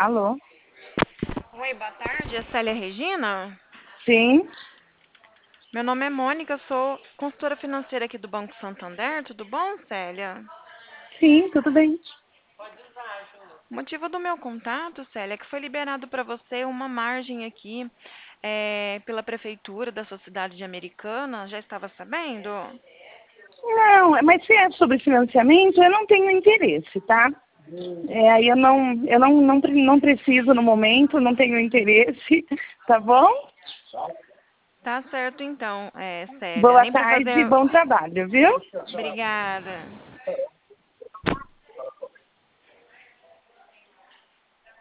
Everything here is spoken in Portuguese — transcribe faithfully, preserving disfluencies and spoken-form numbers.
Alô? Oi, boa tarde. É Célia Regina? Sim, Meu nome é Mônica, sou consultora financeira aqui do Banco Santander. Tudo bom, Célia? sim, tudo bem. O motivo do meu contato, Célia, é que foi liberado para você uma margem aqui eh, pela prefeitura da sua cidade de Americana. Já estava sabendo? Não, mas se é sobre financiamento, eu não tenho interesse, tá? É, aí eu não, eu não, não, pre- não preciso no momento, não tenho interesse, tá bom? Tá certo então, eh, Célia. Boa Nem para tarde, fazer. bom trabalho, viu? Obrigada.